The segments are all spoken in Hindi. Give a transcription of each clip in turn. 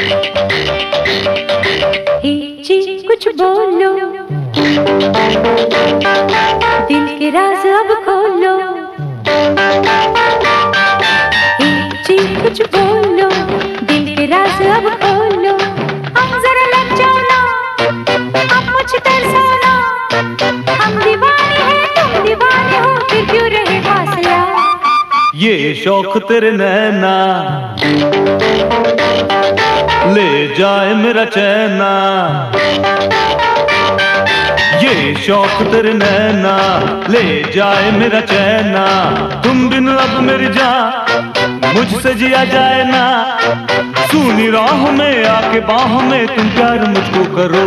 जी कुछ बोलो, दिल के राज अब खोलो। जी कुछ बोलो, दिल के राज अब खोलो। हम जरा लग जाओ ना, अब मुझ तरसाना। हम दीवाने हैं तुम दीवाने हो, फिर क्यों रहे फासला। ये शौक तेरे नैना ले जाए मेरा चैना। ये शौक तेरे नैना ले जाए मेरा चैना। तुम बिन अब मेरी जान मुझसे जिया जाए ना। सुनी राह में आके बाहों में तुम प्यार मुझको करो।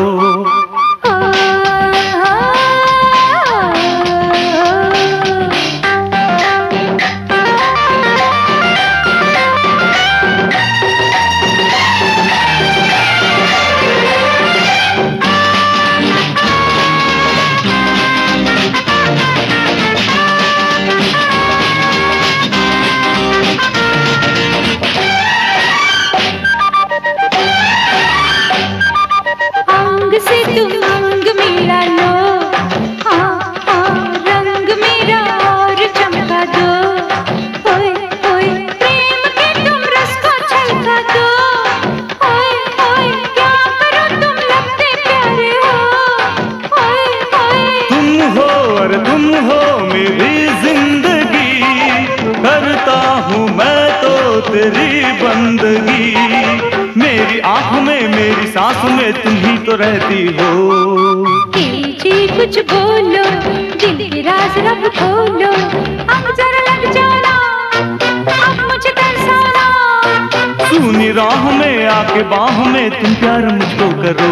अंग से तुम अंग मेरा लो, हाँ हाँ रंग मेरा और चमका दो। ओए ओए प्रेम के तुम रस को छलका दो। ओए ओए क्या करो तुम लगते प्यारे हो। ओए ओए तुम हो और तुम हो मेरी जिंदगी। करता हूँ मैं तो तेरी बंदगी। मेरी आँख में मेरी सांस में तुम ही तो रहती हो। जी कुछ बोलो, दिल के राज रब खोलो। अब जरा लग जाओ ना, अब मुझे तरसाना। सुनी राह में आके बाह में तुम प्यार मुझको करो।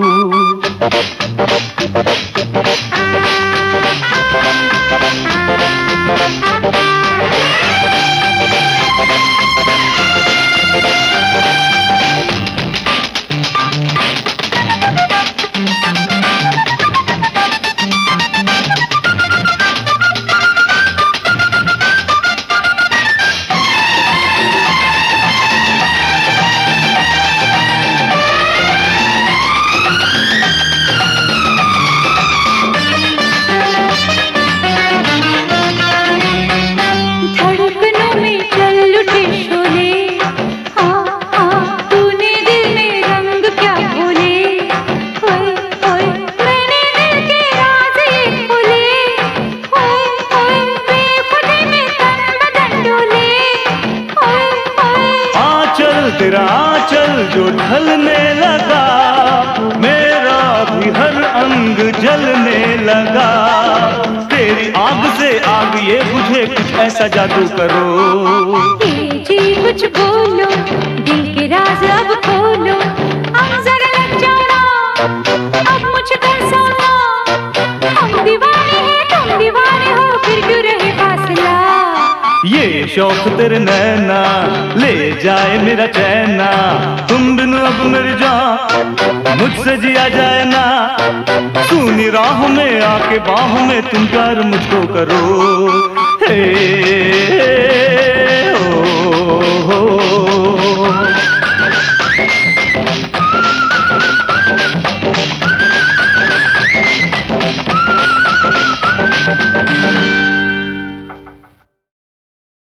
धड़कनों में चल उठे शोले, हाँ हाँ तूने दिल में रंग क्या खोले। ओए ओए मैंने दिल के राज ये खोले। ओए ओए बेखुदी में तन बदन डोले। ओए ओए आंचल तेरा आंचल जो ढलने लगा, मेरा भी हर अंग जलने लगा। तेरी आग से आग ये बुझे कुछ ऐसा जादू करो। जी कुछ बोलो, दिल के राज अब खोलो। अब जरा लग जाओ ना, अब मुझे तरसाना। हम दीवाने हैं तुम दीवाने हो, फिर क्यों रहे फासला। ये शौक तेरे नैना ले जाए मेरा चैना। तुम बिन अब मेरी जान मुझसे जिया जाए ना। सुनी राह में आके बाहों में तुम प्यार मुझको करो। हे